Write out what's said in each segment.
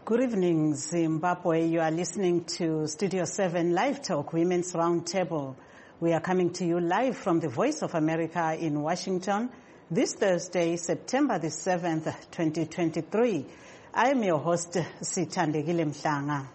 Good evening, Zimbabwe. You are listening to Studio 7 Live Talk, Women's Roundtable. We are coming to you live from the Voice of America in Washington this Thursday, September the 7th, 2023. I am your host, Sithandegile Mhlanga.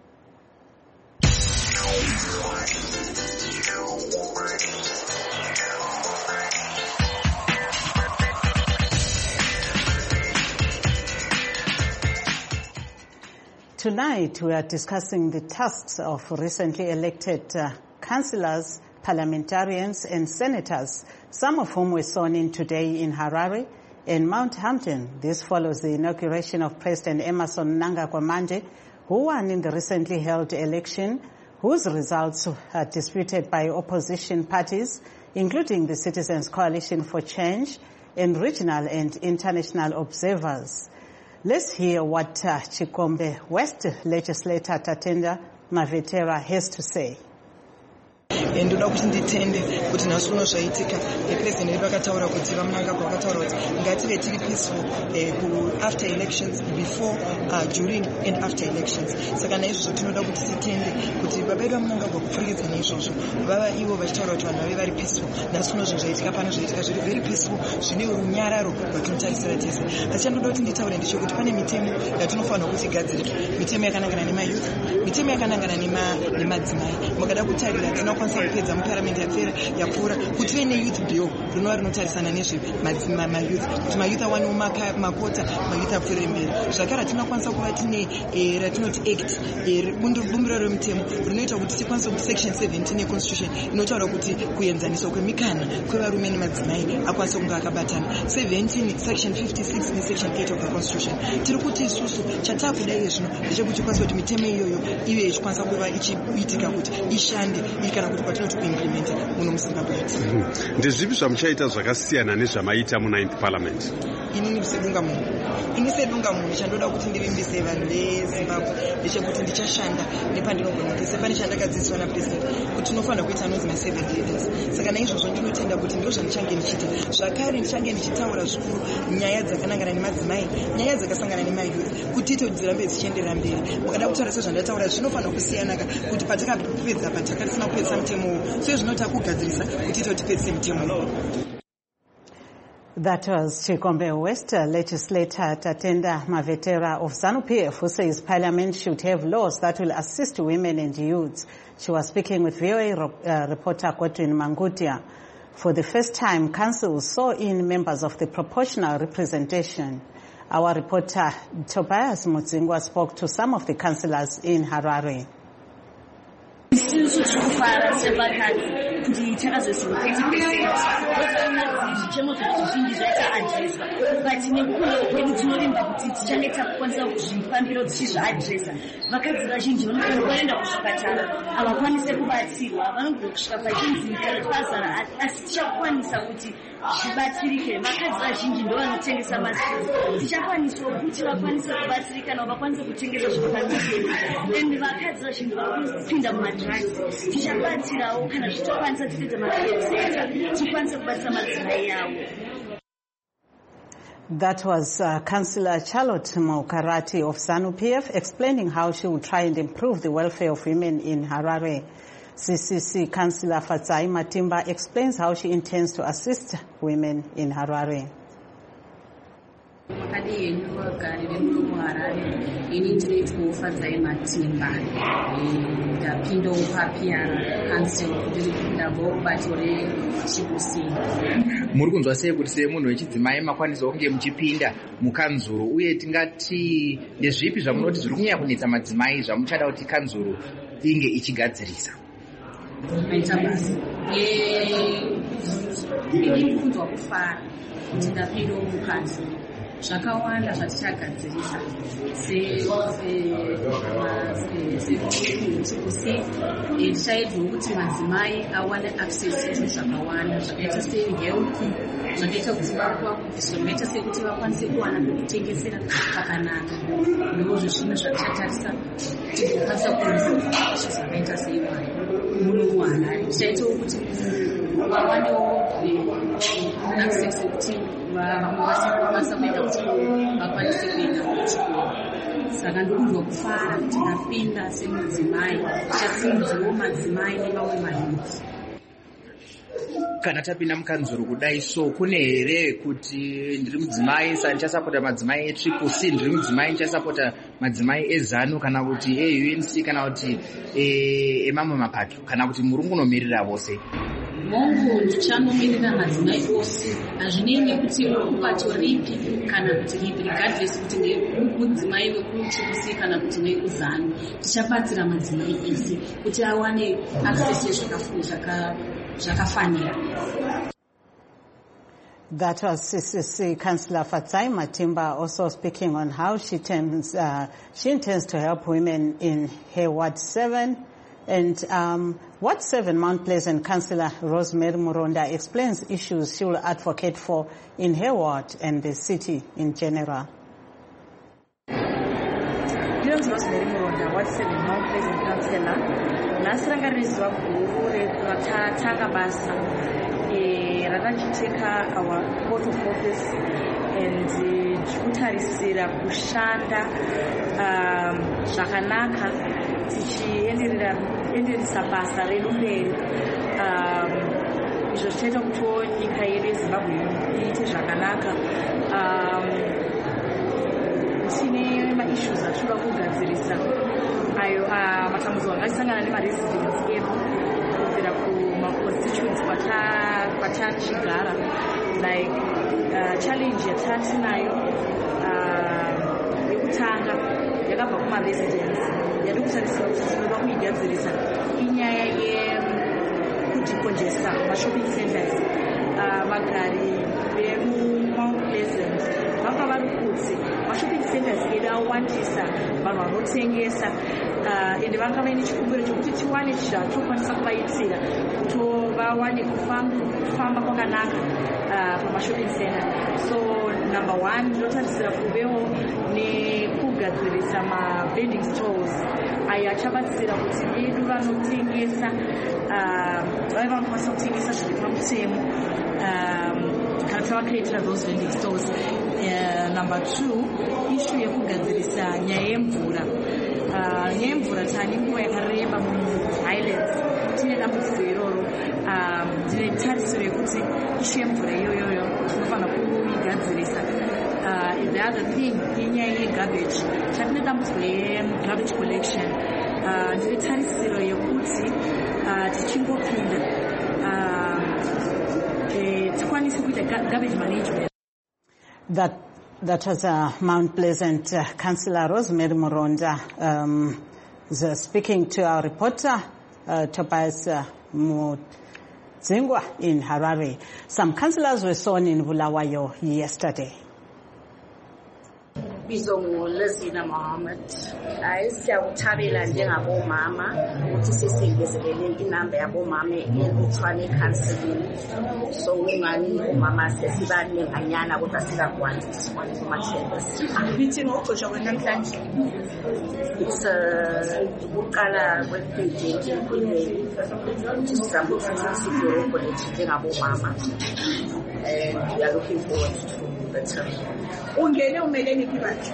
Tonight, we are discussing the tasks of recently elected councillors, parliamentarians and senators, some of whom were sworn in today in Harare and Mount Hampton. This follows the inauguration of President Emmerson Mnangagwa Manje, who won in the recently held election, whose results are disputed by opposition parties, including the Citizens Coalition for Change and regional and international observers. Let's hear what Chikombe West legislator Tatenda Mavetera has to say. Ndoda kuti nditende kuti nhasi uno zvaitika president wedu akataura kuti vaMnangagwa akataura kuti ngative tiri peaceful after elections, before, during and after elections. Saka naizvozvo tinoda kuti titende kuti baba vedu vaMnangagwa kupfurikidza naizvozvo vava ivo vachitaura kuti vanhu vave vari peaceful. Nhasi uno zvinhu zvaitika pano zvaitika zviri very peaceful, zvine runyararo rwatinotarisira tese. Asi chandoda kuti nditaure ndechekuti pane mitemo yatinofanira kuti igadzirike, mitemo yakanangana nemayouth, mitemo yakanangana nemadzimai. Mukada kutarira tinokwanisa kupedza muparliament yapfuura kuti tive neyouth bill rinova rinotarisana nezvemayouth, kuti mayouth awanewo makota, mayouth apfuurire mberi. Zvakare tinokwanisa kuva tine ratinoti act, bumbiro remutemo rinoita kuti tikwanise kuti section 17 yeconstitution inotaura kuti kuenzaniswa kwemikana kwevarume nemadzimai akwanise kunge akabatana. 17 section 56 nesection 8 of the constitution. Tiri kuti isusu chatakuda iye zvino ndechekuti tikwanise kuti mitemo iyoyo ive ichikwanisa kuva ichiitika kuti ishande kana kuti kwatinoti kuimplementa muno muZimbabwe. Ndezvipi zvamuchaita zvakasiyana nezvamaita mu9th parliament? Inini sedunga munhu chandoda kuti ndivimbise vanhu veZimbabwe ndechekuti ndichashanda nepandinogona pese. Pane chandakadzidziswa napresident kuti tinofanira kuita anonzi ma-servant leaders. Saka naizvozvo ndinotenda kuti ndizvo zvandichange ndichiita. Zvakare ndichange ndichitaura zvikuru nyaya dzakanangana nemadzimai, nyaya dzakasangana nemayouth, kuti tito dzirambe dzichienderera mberi. Mukada kutaura sezvandataura zvinofanira kusiyanaka kuti patakapedza patakasina kupedza mutemo, so zvinota kugadzirisa kuti tito tipedze mutemo. That was Chikombe West legislator Tatenda Mavetera of ZANU-PF, who says Parliament should have laws that will assist women and youths. She was speaking with VOA reporter Godwin Mangutia. For the first time, councils saw in members of the proportional representation. Our reporter Tobias Mudzingwa spoke to some of the councillors in Harare. Kuti takazosura 30% zvichemo zvizhinji zvaita adresa, but nekuda kwedu tinorimba kuti tichange takukwanisa kuzvifambiro tichizviadresa. Vakadzi vazhinji vanoenda kuzvipatara havakwanise kubatsirwa, vanogona kusvika pachinzimikana twazara, asi tichakwanisa kuti zvibatsirike. Vakadzi vazhinji ndo vanotengesa mazizi, tichakwaniswa kuti vakwanise kubatsirika navo vakwanise kutengesa zvinofambiseni. And vakadzi vazhinji vakupinda mumadrugs, tichabatsirawo kana zvitokwanisa tipedza mapedza tikwanise kubatsira madzimai avo. That was Councillor Charlotte Maukarati of ZANU-PF explaining how she will try and improve the welfare of women in Harare. CCC Councillor Fatsai Matimba explains how she intends to assist women in Harare. Muri kunzwa sei kuti semunhu wechidzimai makwanisa kunge muchipinda mukanzuru, uye tingati ndezvipi zvamunoti zviri kunyanya kunetsa madzimai zvamuchada kuti kanzuru inge ichigadzirisa? Maita basa ini kunzwa kufara kuti ndapindawo mukanzuru. Zvakawanda zvatichagadzirisa tichaedzawo kuti madzimai awane access to zvakawanda zvakaita sehealth, zvakaita kuti zvakaita sekuti vakwanise kuwana pekutengesera pakanaka. Ndozvo zvimwe zvatichatarisa tikukwanisa kuisa zvakaita seimari muno muHarare. Tichaitawo kuti vawanewo access kuti vamwe vasikwanisa kuenda kuchikoro vakwanise kuenda kuchikoro. Saka ndokunzwa kufara kuti ndapinda semudzimai tichasimudzawo madzimai nevamwe mahithi. Kana tapinda mukanzuru kudai so kune here kuti ndiri mudzimai saka ndichasapota madzimai eTriple C, ndiri mudzimai ndichasapota madzimai eZANU kana kuti eUNC kana kuti emamwe mapato, kana kuti muri kunomirira vose? Mongo ndichanomiririra madzimai ose, hazvinei nekuti uripato ripi kana kuti ripi, regardless kuti mudzimai wekuTriple C kana kuti wekuZANU. Tichabatsira madzimai ese kuti awane access zvakafanira. That was CCC Councillor Fatsai Matimba also speaking on how she intends to help women in her Ward 7. And Ward 7 Mount Pleasant Councillor Rosemary Muronda explains issues she will advocate for in her ward and the city in general. Rosemary Muronda, Ward 7 Mount Pleasant Councillor. Nasirangarizwa guru ratatanga basa rakachiteka our oath of office and tikutarisira kushanda zvakanaka tichienderesa basa redu mberi, izvo zvichaita kuti nyika yedu yeZimbabwe iite zvakanaka. Tine maissues atinoda kugadzirisa ayo matambudziko akasangana nemaresidents edu kubvira kumaconstituents kwatachigara, like challenge yatatinayo yekutanga yakabva kumaresidents yadi kutarisira kuti tinoda kuigadzirisa inyaya yekudecongesta mashopping centers. Vagari vemumount Pleasant vanga vari kuti mashopping centers edu awandisa vanhu vanotengesa, ende vanga vaine chikumbiro chokuti tiwane zvatokwanisa kuvaitira kuti vawane kufamba kwakanaka pamashopping center. So number one, ndinotarisira kuvewo nekugadzirisa mavending stores ayo achabatsira kuti vedu vanotengesa vave vanokwanisa kutengesa zviri pamutemo kana kuti vakreatira those vending stores. Number two, issue yekugadzirisa nyaya yemvura. Nyaya yemvura tane nguva yakareba muhighlands tine dambudziko iroro. Ndine tarisiro yekuti issue yemvura iyoyoyo tinofanira kuigadzirisa. The other thing inyaya yegarbage. Tatine dambudziko yegarbage collection. Ndine tarisiro yekuti tichingopinda tikwanise kuita garbage management. That was Mount Pleasant Councillor Rosemary Muronda speaking to our reporter Tobias Mudzingwa in Harare. Some councillors were sworn in Bulawayo yesterday. Bizongo Lezina Mohammed. Siyakuthabela njengabomama ukuthi sisingezelele inamba yabomama eNtshwane Council. So ngani umama sesibanyenganyana kodwa sizakwazi isibone kuma-chambers. Meeting oxoxa namhlanje. It's ukuqala kwe-project enkundleni. Sizama ukuthi sibe njengabomama. And we are looking forward to better. Ungene umeleni phakathi.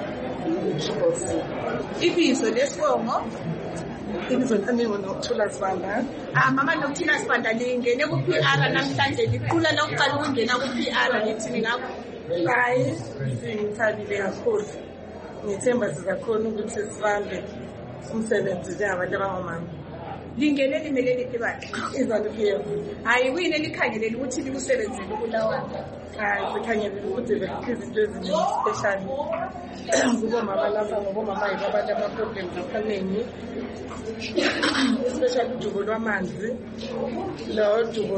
Ibizo lesibongo ibizo lami ngoNokuthula Sibanda. Mama Nokuthula Sibanda lingene ku-PR namhlanje liqula lokuqala ukungena ku-PR lithi ngakho. Hayi, ngithabile kakhulu. Ngithemba sizakhona ukuthi sibambe umsebenzi njengabantu abangomama. Lingene limeleni phakathi. Izaluphiwe. Hayi kuyini elikhangelele ukuthi likusebenzele ukulawana. Sikhangelele ukuthi izinto eziningi special kubomama lapha ngobomama yibo abantu ama-problems amaningi, especially udubo lwamanzi lodubo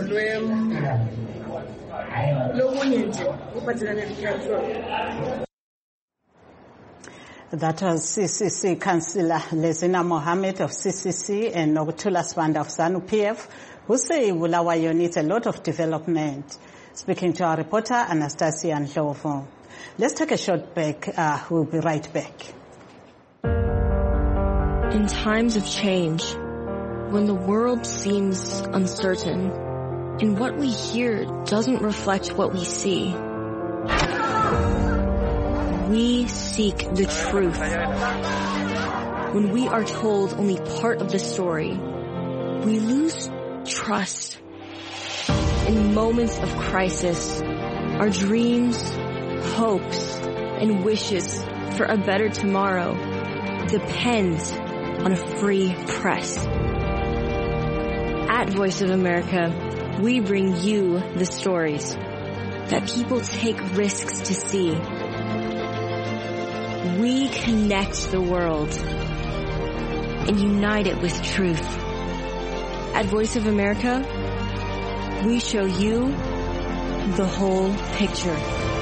lokunye nje kuphathelane ne-culture. That was CCC Councillor Lezina Mohammed of CCC and Nokuthula Sibanda of ZANU-PF, who say Bulawayo needs a lot of development. Speaking to our reporter Anastasia Ndlovu. Let's take a short break. We'll be right back. In times of change, when the world seems uncertain and what we hear doesn't reflect what we see, we seek the truth. When we are told only part of the story, we lose trust. In moments of crisis, our dreams, hopes, and wishes for a better tomorrow depend on a free press. At Voice of America, we bring you the stories that people take risks to see. We connect the world and unite it with truth. At Voice of America, we show you the whole picture.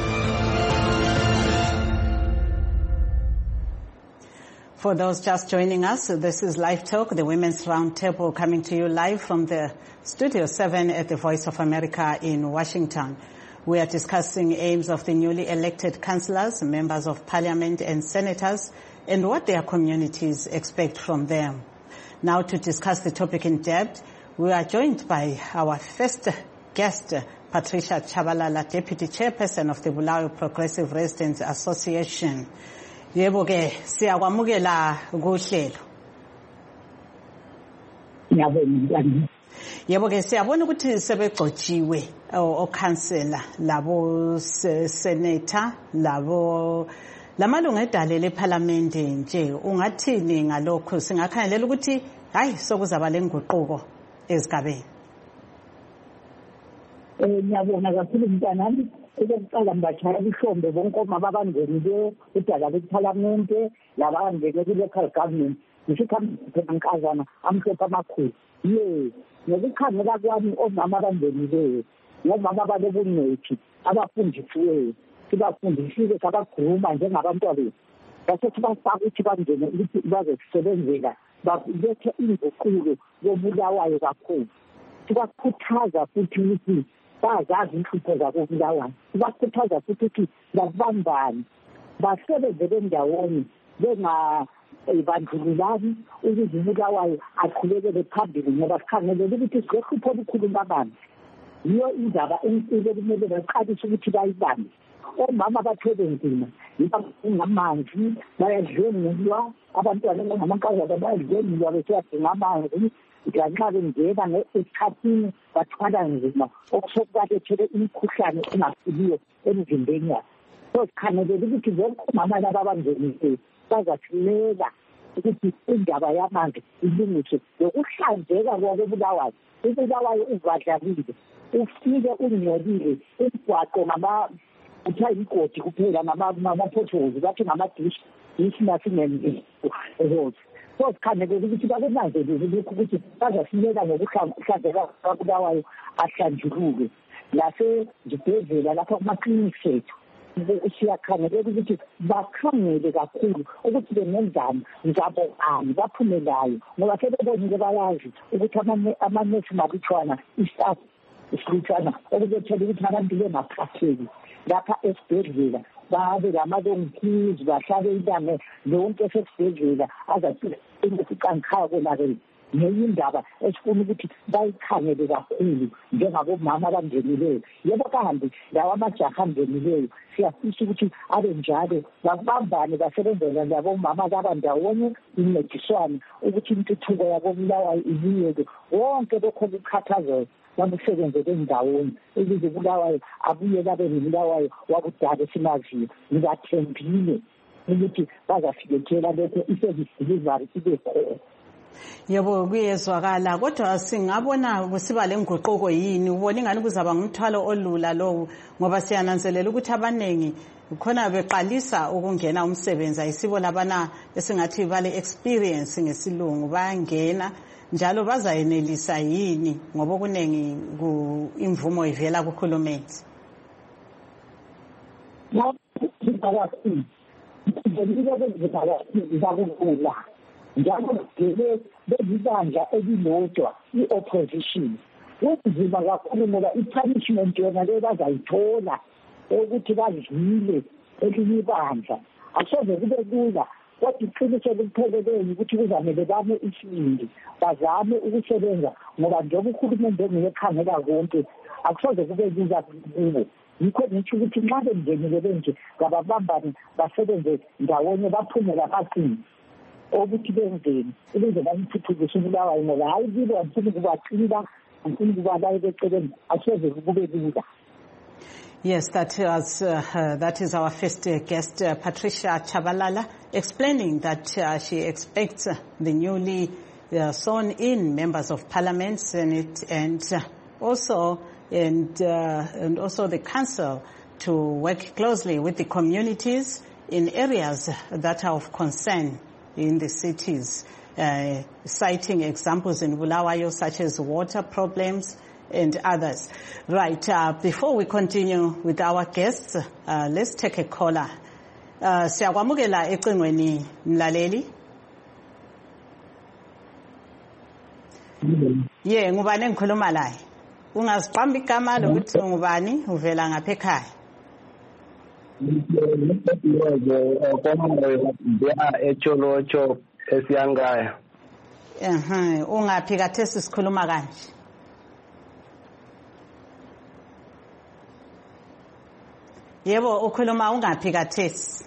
For those just joining us, this is Live Talk, the Women's Roundtable, coming to you live from the Studio 7 at the Voice of America in Washington. We are discussing aims of the newly elected councillors, members of parliament and senators, and what their communities expect from them. Now, to discuss the topic in depth, we are joined by our first guest, Patricia Chabalala, Deputy Chairperson of the Bulawayo Progressive Residents Association. Yebo ke siyakwamukela kuhlelo. Yebo ke siyabona ukuthi sebegcotshiwe okhansela labo senator labo lamalungu edale leParliament nje ungathini ngalokho singakhangelela ukuthi hayi sokuzaba lenguquko ezigabeni. Ngiyabona kakhulu mntanami ukuqala mbachaya ihlombe bonke omababangene edala leParliament labangene ku-local government ngisikhankazana amhlophe amakhulu ngokukhangela kwami omama abangenileyo ngomama abalobungcwethi abafundisiweyo sibafundisile sabagruma njengabantwana bethu base sibafaka ukuthi bangene ukuthi bazosebenzela balethe inguqulo yobulawayo kakhulu sibakhuthaza futhi ukuthi bazazi inhlupho zabo Bulawayo sibakhuthaza futhi ukuthi babambane basebenzele ndawonye bandlululani ukuze Bulawayo aqhubekele phambili ngoba sikhangelela ukuthi sizohlupha olukhulu labantu yiyo indaba enkulu ekumele baqalise ukuthi bayibambe omama bathwele nzima ngamanzi bayadlwengulwa abantwana abangamankazana bayadlwengulwa besiyadinga amanzi ngenxa bengena esikhathini bathwala nzima okusokubalethele imikhuhlane engaphiliyo emzimbeni yabo so sikhangelela ukuthi bonke omama laba abangenisiwe bazasilela ukuthi indaba yamanzi ilungiswe lokuhlanzeka kwabo Bulawayo uBulawayo uvadlalile ufike ungcolile umgwaqo kuthiwa yigodi kuphela ngama-potholes bathi ngama-dish nasingenzi so sikhangelela ukuthi bakunanzelele lokhu ukuthi bazasilela ngokuhlanzeka kwaBulawayo ahlanjuluke lasezibhedlela lapha kumaklinikhi ethu siyakhangelela ukuthi bakhangele kakhulu ukuthi bengenzani ngabani baphumelayo ngoba sebebonile bayazi ukuthi amanesi malutshwana istaff isilutshwana okubethela ukuthi abantu bengaphatheki lapha esibhedlela babe lamalongikiz bahlabe intame lonke esesibhedlela azathi ingesiqankhaya konakele ngenye indaba esifuna ukuthi bayikhangele kakhulu njengabomama abangenileyo yebo kahambi lawo amajaha angenileyo siyafisa ukuthi abe njalo babambane basebenzela labomama abandawonye incediswane ukuthi intuthuko yabo Bulawayo ibuyeke wonke lokho kukhathazayo bamusebenzele endawonye ukuze Bulawayo abuyele abe ngumlawayo wakudala esimaziyo ngibathembile ukuthi bazafikethela lokho i-service delivery ibe khona. Yebo kuyezwakala kodwa singabona kusiba lenguquko yini ubona ingani kuzaba ngumthwalo olula lowo ngoba siyananzelela ukuthi abanengi khona beqalisa ukungena umsebenzi ayisibo labana esingathi bale experience ngesilungu bayangena njalo bazayenelisa yini ngoba kunengi imvumo ivela kuhulumeni. Njalo bezibandla elilodwa i-opposition kunzima kakhulu ngoba i-punishment yona le bazayithola ukuthi badlile elinye ibandla asoze kube lula kodwa iqiniso elipheleleyo ukuthi kuzamele bame isibindi bazame ukusebenza ngoba njengoba uhulumende engiyekhangela konke akusoze kube lula kubo yikho ngisho ukuthi nxa bengenile benje ngababambane basebenze ndawonye baphumela phasini ukuthi benzeni ukuze bayithuthukise uBulawayo ngoba hayi kibo angifuni kubacinda angifuni kubalaya beceleni aseze kube lula. Yes, that is our first guest, Patricia Chabalala, explaining that she expects the newly sworn-in members of Parliament, Senate, and also the Council to work closely with the communities in areas that are of concern in the cities, citing examples in Bulawayo such as water problems and others. Right, before we continue with our guests, let's take a caller. Siyakwamukela ecingweni mlaleli. Yeah, ngubani engikhuluma laye? Ungasiqamba igama lokuthi ngubani uvela ngapha ekhaya? Echolocho esiyangaya. Ungaphi kathesi sikhuluma kanje? Yebo, ukhuluma ungaphi kathesi?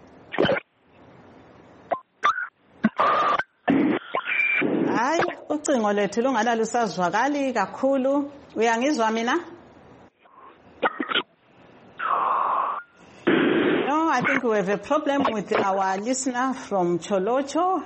Hayi, ucingo lethu lungana lusazwakali kakhulu. Uyangizwa mina? No, I think we have a problem with our listener from Cholocho.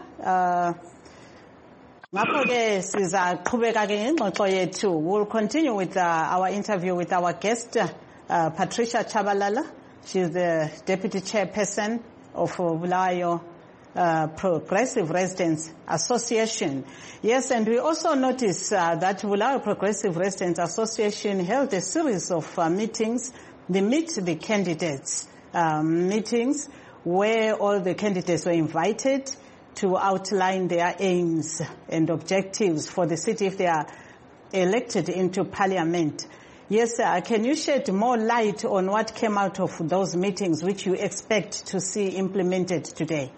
Ngakho-ke sizaqhubeka-ke ngengxoxo yethu. We'll continue with our interview with our guest, Patricia Chabalala. She's the Deputy Chairperson of Bulawayo Progressive Residents Association. Yes, and we also noticed that Bulawayo Progressive Residents Association held a series of meetings, the Meet the Candidates meetings, where all the candidates were invited to outline their aims and objectives for the city if they are elected into Parliament. Yes, sir. Can you shed more light on what came out of those meetings which you expect to see implemented today?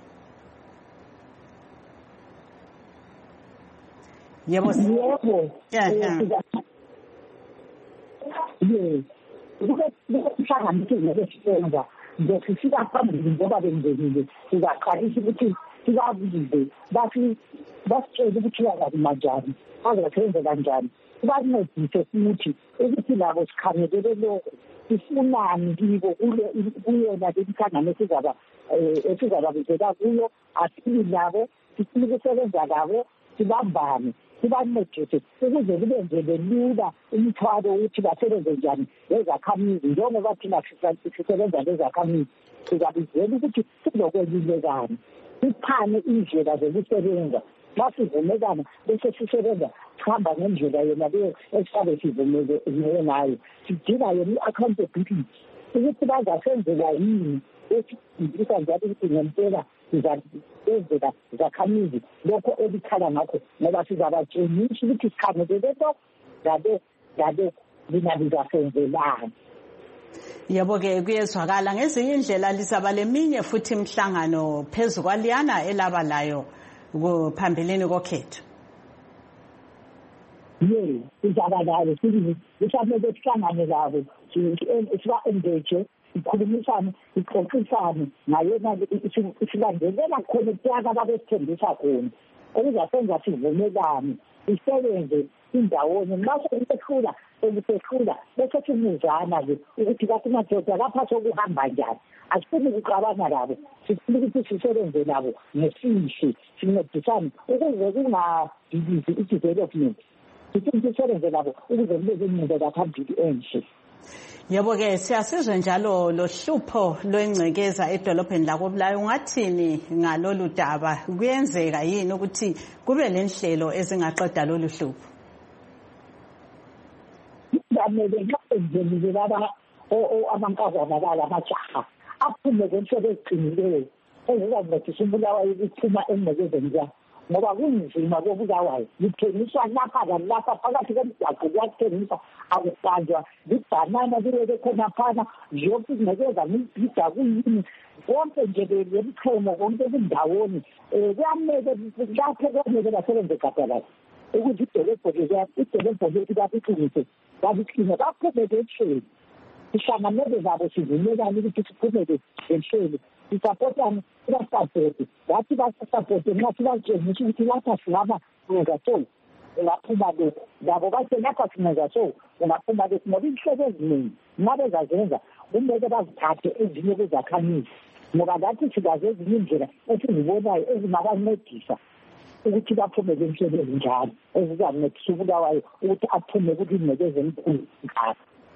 Yes. Besifika phambili ngoba bengenile sizaqalisa ukuthi sibabuze basitshele ukuthi yazakumanjani azasebenza kanjani bancedise futhi ukuthi labo sikhangelele lokho sifunani kibo kuyona lemhlangano esizababizela kuyo asili labo sifuna ukusebenza labo sibambane sibancedise ukuze kubenzele lula umthwalo ukuthi basebenze njani lezakhamizi njengoba thina sisebenza lezakhamizi sizabizela ukuthi sizokwelulekana siphane indlela zokusebenza masivumelana bese sisebenza sihamba ngendlela yona leyo esisabe sivumelene nayo sidinga yona i-accountability ukuthi bazasenzela yini esidingisa njalo ukuthi ngempela sizabenzela zakhamizi lokho ebikhala ngakho ngoba sizabatshengisa ukuthi sikhangelele lokho ngabe lina lizasenzelani. Yebo-ke kuyezwakala ngezinye indlela lizaba leminye futhi imhlangano phezu kwaliyana elaba layo phambilini kokhetho. Yebo, sizaba layo sisamele sihlangane labo siba-engage sikhulumisane sixoxisane ngayona silandelela khona ukuyaka babesithembisa khona okuzasenza sivumelane sisebenze indawonye nxa sekusehlula bese simuzana-ke ukuthi kasimadoda lapha sokuhamba njani asifuni ukuxabana labo sifuna ukuthi sisebenze labo ngesihle sincedisane ukuze kungadilizi i-development sifuna sisebenze labo ukuze kube ingqubekela phambili enhle. Yebo-ke siyasizwe njalo lo hlupho lwengcekeza edolobheni lakoBulawayo ungathini ngalolu daba kuyenzeka yini ukuthi kube lenhlelo ezingaqeda lolu hlupho? Ngamele ngenzelile laba amankazana bala amajaha aphume ngenhlelo eziqinileyo ezizancedisa uBulawayo ukuphuma engcekezeni zabo ngoba kunzima koBulawayo lithengiswa lapha lalapha phakathi komgwaqo kuyathengiswa akusanjwa libhanana liwele khona phana yonke ingcekeza ngibhida kuyini konke nje lemchemo konke kundawoni kuyamele lapho kwamele basebenze gadalala ukuthi idolobho lethu bakuqinise babiphume betsheni sihlanganele zabo sivumelane ukuthi siphumele enhlelo sisapotane sibasapothe ngathi basapothe nxa sibatshengisa ukuthi lapha singaba ngenza so ungaphuma lokhu labo bathe lapha singenza so ungaphuma lokhu ngoba inhlelo eziningi nxa bezazenza kumele bazithathe ezinye kuzakhamisi ngoba lathi sizaze ezinye indlela esizibonayo ezingabancedisa ukuthi baphumele inhlelo ezinjalo ezizancedisa uBulawayo ukuthi aphume kulingeke zemkhulu ngakho.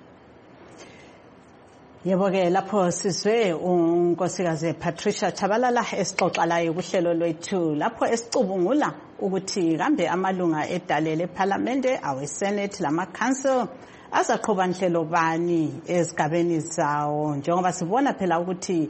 Yebo-ke lapho sizwe unkosikazi Patricia Chabalala esixoxa layo kuhlelo lwethu lapho esicubungula ukuthi kambe amalunga edale lephalamende awesenate lama-council azaqhuba nhlelo bani ezigabeni zawo njengoba sibona phela ukuthi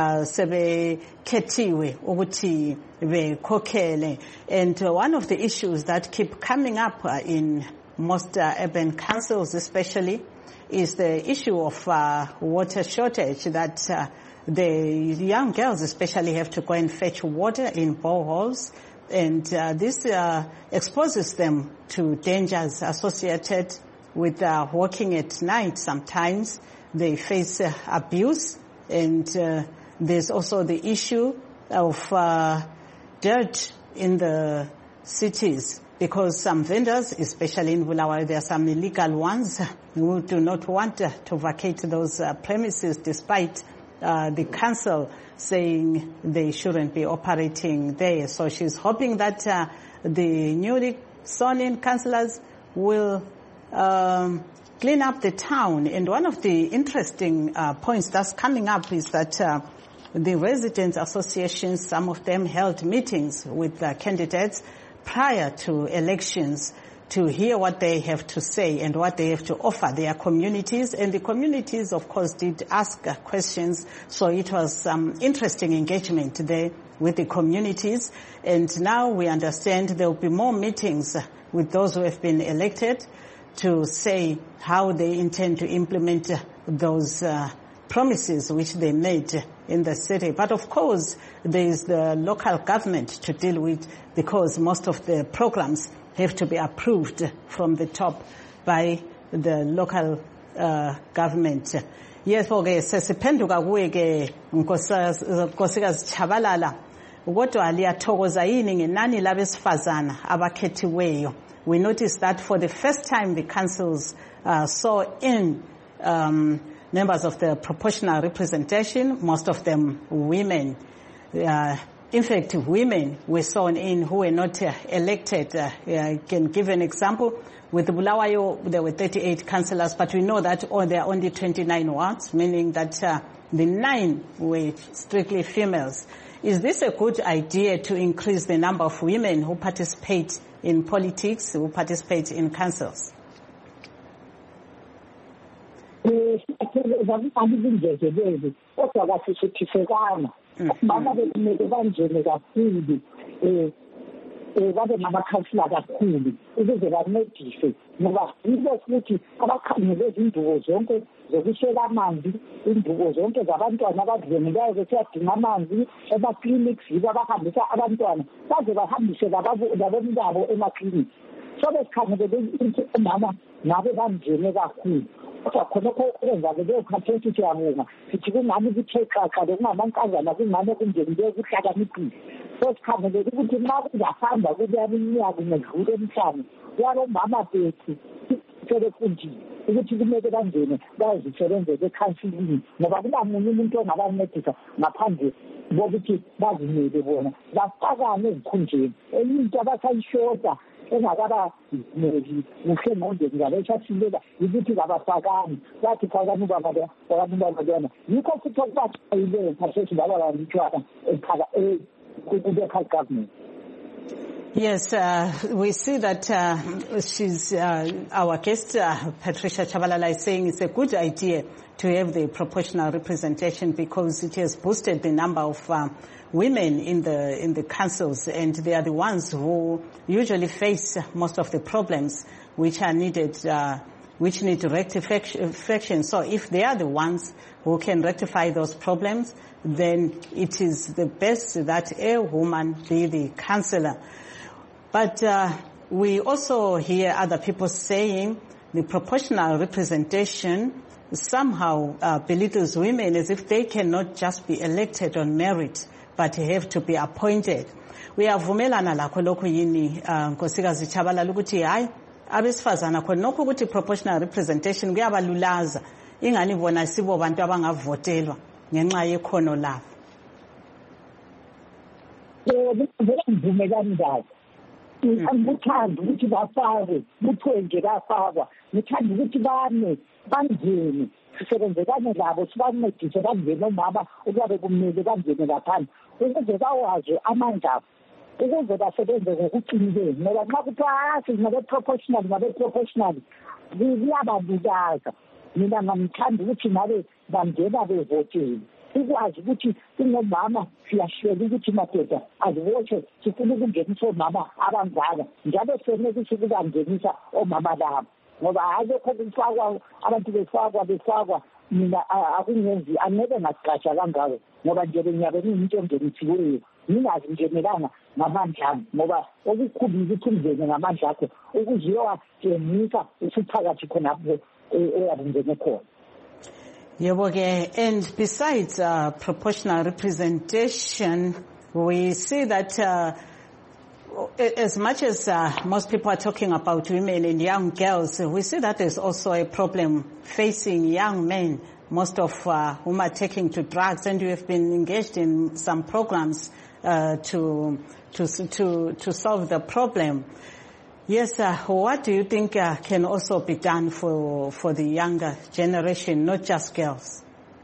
sebekhethiwe ukuthi bekhokhele. And one of the issues that keep coming up in most urban councils especially is the issue of water shortage, that the young girls especially have to go and fetch water in boreholes, and this exposes them to dangers associated with working at night. Sometimes they face abuse, and there's also the issue of dirt in the cities, because some vendors, especially in Bulawayo, there are some illegal ones who do not want to vacate those premises despite the council saying they shouldn't be operating there. So she's hoping that the newly sworn-in councillors will clean up the town. And one of the interesting points that's coming up is that the residents' associations, some of them held meetings with candidates prior to elections to hear what they have to say and what they have to offer their communities. And the communities, of course, did ask questions. So it was some interesting engagement there with the communities. And now we understand there will be more meetings with those who have been elected to say how they intend to implement those promises which they made in the city. But of course, there is the local government to deal with, because most of the programs have to be approved from the top by the local government. Yes, okay, sesiphenduka kuwe ke nkosikazi Chabalala, kodwa liyathokoza yini ngenani labesifazana abakhethiweyo? We noticed that for the first time the councils saw in members of the proportional representation, most of them women. In fact, women were sworn in who were not elected. I can give an example. With Bulawayo, there were 38 councillors, but we know that there are only 29 wards, meaning that the 9 were strictly females. Is this a good idea to increase the number of women who participate in politics, who participate in councils? Mama bekumele banjene kakhulu babe namakhansila kakhulu ukuze bancedise, ngoba yibo futhi abakhangele izindubo zonke zokushela amanzi, indubo zonke zabantwana abadlengelayo besiyadinga amanzi ema-clinics, yibo abahambisa abantwana baze bahambise labomntabo ema-clinics. So besikhangelele ukuthi omama ngabe banjene kakhulu. Kodwa khonokho okwenza-ke leyo khathesi siyabonga sithi kungani kuthe xaxa lokungamankazana kungani kungenile kuhlakaniphile. So sikhangelele ukuthi nxa kuzahamba kubuya iminyaka ngedlule emhlanu yabomama bethu sebefundile ukuthi kumele bangene bazisebenzele ekhansilini, ngoba kungamunye umuntu ongabancedisa ngaphandle kokuthi bazimele bona bafakane ezikhundleni. Enye into abasayishota engakaba kuhle ngqondweni ngalo esasilela ukuthi kabafakani, bathi fakani ubaba lwana. Yikho futhi okubachayileyo khathesi laba balitshwana ku-local government. Yes, we see that she's our guest, Patricia Chabalala, is saying it's a good idea to have the proportional representation because it has boosted the number of women in the councils, and they are the ones who usually face most of the problems which are needed, which need rectification. So if they are the ones who can rectify those problems, then it is the best that a woman be the councillor. But we also hear other people saying the proportional representation somehow belittles women as if they cannot just be elected on merit but have to be appointed. Uyavumelana lakho lokhu yini Nkosikazi Tshabalala ukuthi hayi abesifazana khona nokho ukuthi proportional representation kuyabalulaza ingani bona sibo bantu abangavotelwa ngenxa yekhono labo? Ngivumelani ngayo. Angikuthandi ukuthi bafakwe kuthiwe nje bafakwa, ngithanda ukuthi bangene sisebenzekane labo sibancedise bangene omama ukuba kumele bangene lapha ukuze bawazi amandla ukuze basebenze ngokuqinile ngoba nxa kuthiwa singabe-proportional kuyabalulaza. Mina ngithanda ukuthi ngabe bangena bevotele ukwazi ukuthi ingomama siyashela ukuthi madoda azivote sifuna ukungenisa omama abangaka njalo senelisa ukubangenisa omama labo ngoba hayi lokho kufakwa abantu befakwa mina akungenzi angeke ngasiqasha kangako ngoba nje benyabe ngimuntu ongenisiweyo ngingazi njengelanga ngamandla ami ngoba okukhulu ukuthi ungene ngamandla akho ukuze uyowatshengisa usuphakathi khonapho oyabungene khona. And besides proportional representation, we see that as much as most people are talking about women and young girls, we see that there's also a problem facing young men, most of whom are taking to drugs, and you have been engaged in some programs to solve the problem. Yes, what do you think can also be done for the younger generation, not just girls?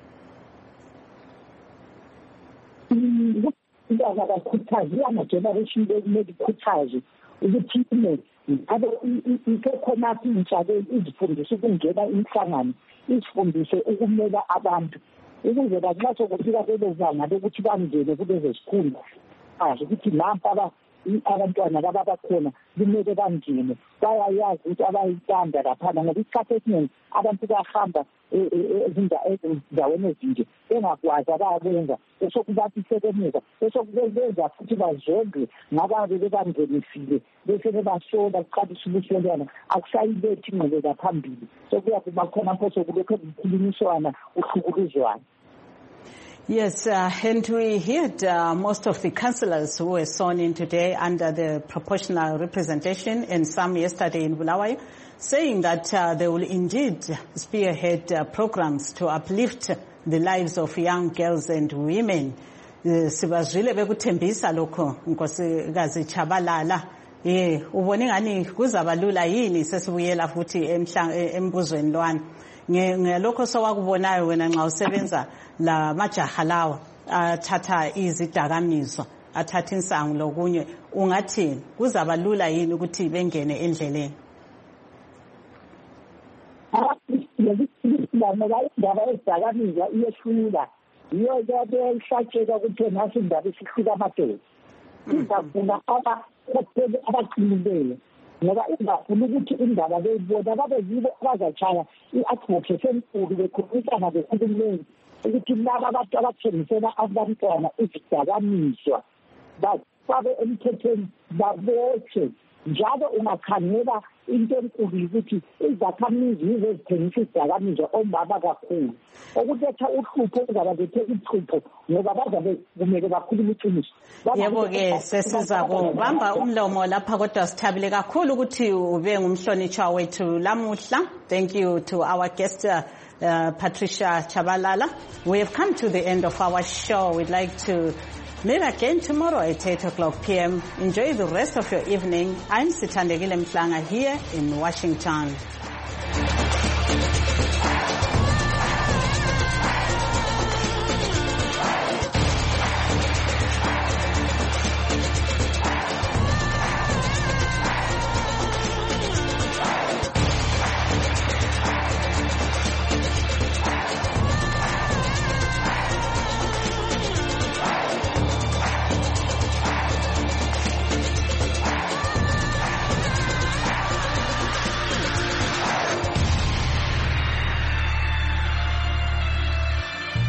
Young generation bekumele ukuthi ikekhonaphi intsha izifundise ukungena inhlangano izifundise ukumela abantu ukuze nxa sokufika lelo banga lokuthi bangene kulezo zikhundla azi ukuthi nampa abantwana laba bakhona kumele bangene bayayazi ukuthi abayithanda laphana ngoba isikhathi esiningi abantu bayahamba ezindaweni ezinje bengakwazi abayakwenza esokubathi sekemuva esokubenza futhi bazondwe ngababe bebangenisile bese bebasola kuqalisa ubusolwana akusayilethi ingqubeka phambili sokuya kuba khona mpo sokulokho kukhulunyiswana uhlukuluzwana. Yes, and we heard most of the councillors who were sworn in today under the proportional representation and some yesterday in Bulawayo saying that they will indeed spearhead programs to uplift the lives of young girls and women. Sibazwile bekuthembisa lokho Nkosikazi Tshabalala. Ubone ngani kuzabalula yini sesibuyela futhi embuzweni lwana. Ngelokho sowakubonayo wena nxa usebenza la majaha lawa athatha izidakamizwa athatha insangu lokunye ungathini kuzabalula yini ukuthi bengene endleleni? Indaba yezidakamizwa iyehlula yiyo into ehlatsheka ukuthi nasi indaba isihlika amadoda izafuna abaqinileyo ngoba ingafuna ukuthi indaba beyibona babe yibo abazatshaya i-advocacy enkulu bekhulumisana behulumeni ukuthi laba abantu abathengisela abantwana izidakamizwa bafake emthethweni babotshwe njalo ungakhangela into enkulu ukuthi izakhamizi yizo ezithengisa izidakamizwa omama kakhulu okuletha uhlupho kuzabalethe uhlupho ngoba bazabe kumele bakhulume iqiniso. Yebo-ke sesizakubamba umlomo lapha kodwa sithabile kakhulu ukuthi ube ngumhlonitshwa wethu lamuhla. Thank you to our guest Patricia Tshabalala. We have come to the end of our show. We'd like to meet again tomorrow at 8:00 p.m. Enjoy the rest of your evening. I'm Sithandegile Mhlanga here in Washington.